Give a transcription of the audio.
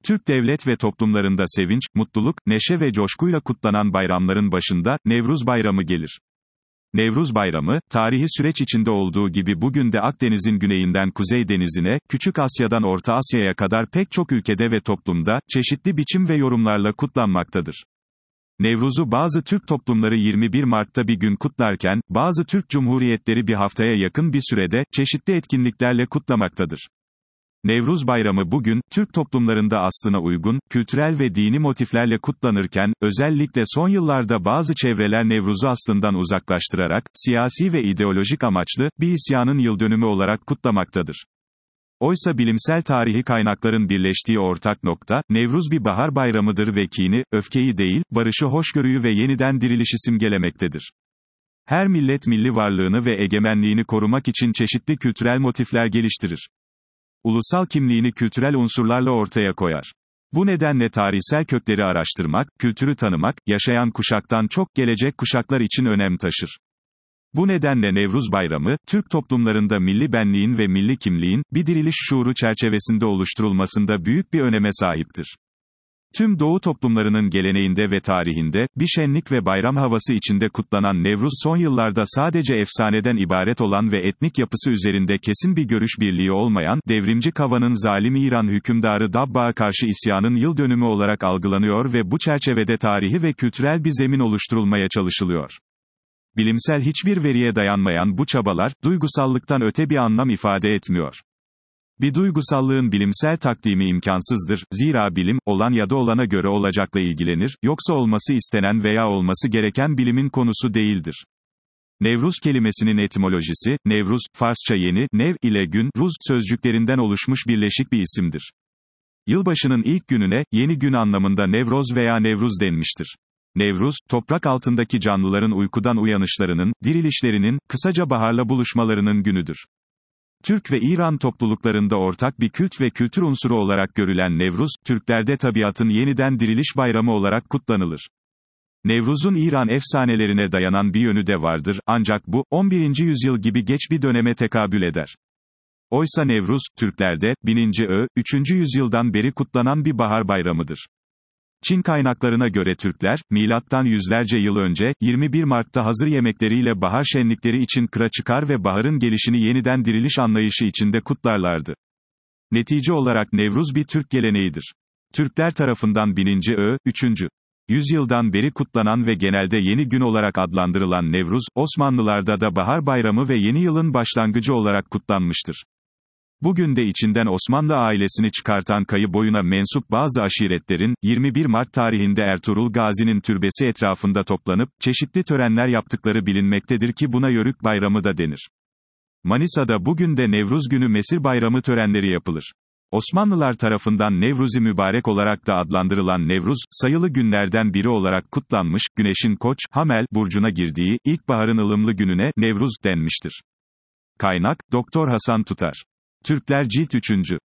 Türk devlet ve toplumlarında sevinç, mutluluk, neşe ve coşkuyla kutlanan bayramların başında, Nevruz Bayramı gelir. Nevruz Bayramı, tarihi süreç içinde olduğu gibi bugün de Akdeniz'in güneyinden Kuzey Denizi'ne, Küçük Asya'dan Orta Asya'ya kadar pek çok ülkede ve toplumda, çeşitli biçim ve yorumlarla kutlanmaktadır. Nevruz'u bazı Türk toplumları 21 Mart'ta bir gün kutlarken, bazı Türk Cumhuriyetleri bir haftaya yakın bir sürede, çeşitli etkinliklerle kutlamaktadır. Nevruz Bayramı bugün, Türk toplumlarında aslına uygun, kültürel ve dini motiflerle kutlanırken, özellikle son yıllarda bazı çevreler Nevruz'u aslından uzaklaştırarak, siyasi ve ideolojik amaçlı, bir isyanın yıldönümü olarak kutlamaktadır. Oysa bilimsel tarihi kaynakların birleştiği ortak nokta, Nevruz bir bahar bayramıdır ve kini, öfkeyi değil, barışı hoşgörüyü ve yeniden dirilişi simgelemektedir. Her millet milli varlığını ve egemenliğini korumak için çeşitli kültürel motifler geliştirir. Ulusal kimliğini kültürel unsurlarla ortaya koyar. Bu nedenle tarihsel kökleri araştırmak, kültürü tanımak, yaşayan kuşaktan çok gelecek kuşaklar için önem taşır. Bu nedenle Nevruz Bayramı, Türk toplumlarında milli benliğin ve milli kimliğin, bir diriliş şuuru çerçevesinde oluşturulmasında büyük bir öneme sahiptir. Tüm Doğu toplumlarının geleneğinde ve tarihinde, bir şenlik ve bayram havası içinde kutlanan Nevruz son yıllarda sadece efsaneden ibaret olan ve etnik yapısı üzerinde kesin bir görüş birliği olmayan, devrimci Kava'nın zalim İran hükümdarı Dabbağ'a karşı isyanın yıl dönümü olarak algılanıyor ve bu çerçevede tarihi ve kültürel bir zemin oluşturulmaya çalışılıyor. Bilimsel hiçbir veriye dayanmayan bu çabalar, duygusallıktan öte bir anlam ifade etmiyor. Bir duygusallığın bilimsel takdimi imkansızdır, zira bilim, olan ya da olana göre olacakla ilgilenir, yoksa olması istenen veya olması gereken bilimin konusu değildir. Nevruz kelimesinin etimolojisi, Nevruz, Farsça yeni, nev ile gün, ruz, sözcüklerinden oluşmuş birleşik bir isimdir. Yılbaşının ilk gününe, yeni gün anlamında Nevroz veya Nevruz denmiştir. Nevruz, toprak altındaki canlıların uykudan uyanışlarının, dirilişlerinin, kısaca baharla buluşmalarının günüdür. Türk ve İran topluluklarında ortak bir kült ve kültür unsuru olarak görülen Nevruz, Türklerde tabiatın yeniden diriliş bayramı olarak kutlanılır. Nevruz'un İran efsanelerine dayanan bir yönü de vardır, ancak bu, 11. yüzyıl gibi geç bir döneme tekabül eder. Oysa Nevruz, Türklerde, 3. yüzyıldan beri kutlanan bir bahar bayramıdır. Çin kaynaklarına göre Türkler, milattan yüzlerce yıl önce, 21 Mart'ta hazır yemekleriyle bahar şenlikleri için kıra çıkar ve baharın gelişini yeniden diriliş anlayışı içinde kutlarlardı. Netice olarak Nevruz bir Türk geleneğidir. Türkler tarafından 3. yüzyıldan beri kutlanan ve genelde yeni gün olarak adlandırılan Nevruz, Osmanlılarda da bahar bayramı ve yeni yılın başlangıcı olarak kutlanmıştır. Bugün de içinden Osmanlı ailesini çıkartan kayı boyuna mensup bazı aşiretlerin, 21 Mart tarihinde Ertuğrul Gazi'nin türbesi etrafında toplanıp, çeşitli törenler yaptıkları bilinmektedir ki buna Yörük Bayramı da denir. Manisa'da bugün de Nevruz günü Mesir Bayramı törenleri yapılır. Osmanlılar tarafından Nevruzi Mübarek olarak da adlandırılan Nevruz, sayılı günlerden biri olarak kutlanmış, Güneşin Koç, Hamel, burcuna girdiği, ilkbaharın ılımlı gününe, Nevruz, denmiştir. Kaynak, Doktor Hasan Tutar. Türkler Cilt 3.